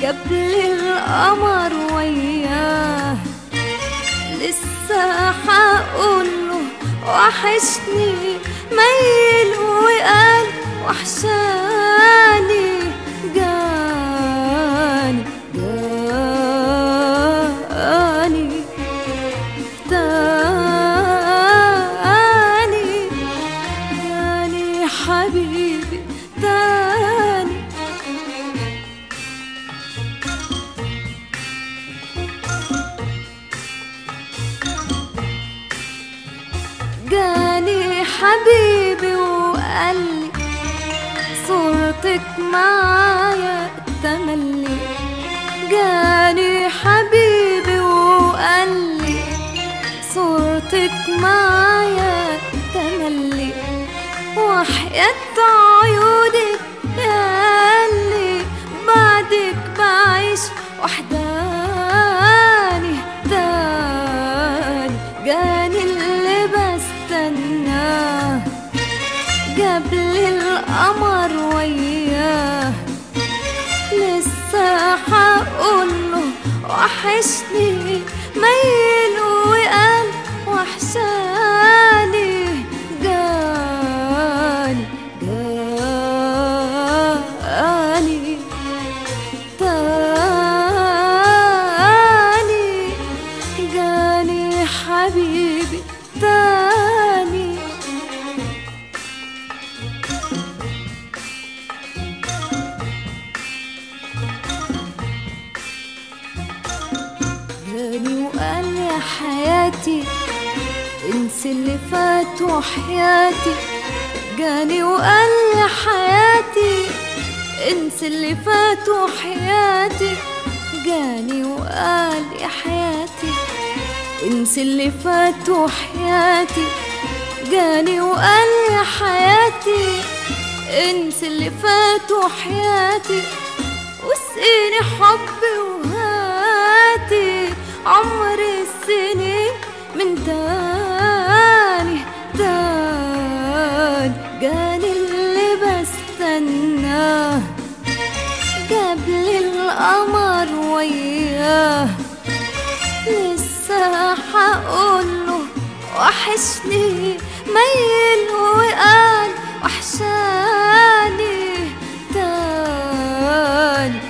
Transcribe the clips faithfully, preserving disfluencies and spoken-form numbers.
قبل القمر وياه، لسه حقوله وحشني، ميل وقال وحشاني، جاني جاني تاني، جاني حبيبي تاني. جاني حبيبي وقالي صورتك معايا تملي، جاني حبيبي وقالي صورتك معايا تملي، وحياة عيونك ياللي بعدك بعيش وحداني تاني. جاني اللي بستناه قبل القمر وياه، لسه حقوله وحشني، ميل وقال وحشاني، جاني جاني تاني، جاني حبيبي تاني. جاني وقال يا حياتي انسي اللي فات وحياتي، جاني وقال يا حياتي انسي اللي فات وحياتي، جاني وقال يا حياتي انسي اللي فات وحياتي، جاني وقال يا حياتي انسي اللي فات وحياتي، واسقيني حب وهاتي عمر السنين من تاني تاني. جاني اللي بستناه قبل القمر وياه، لسه حقوله وحشني، ميل وقال وحشاني تاني،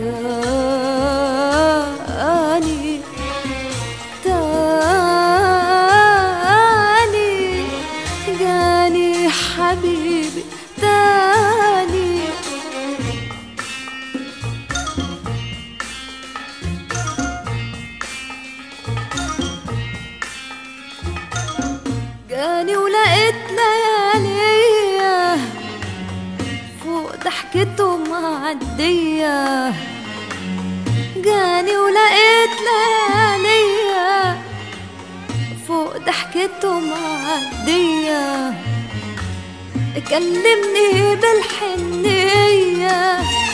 جاني تاني، جاني حبيبي تاني. جاني ولقيت لياليه فوق ضحكته معدية، جاني ولقيت لياليه فوق ضحكته معدية، كلمني بالحنية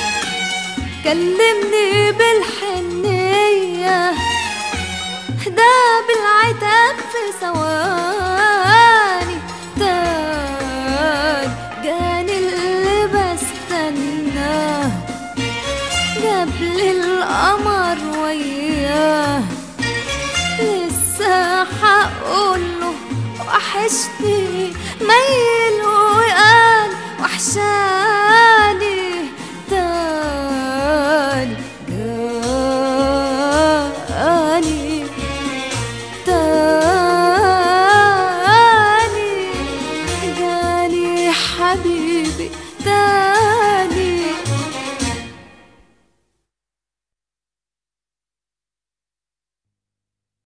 كلمني بالحنية، ده بالعتاب في ثواني تاني. جاني اللي بستناه قبل القمر وياه، لسه حقوله وحشني، ميل وقال وحشاني.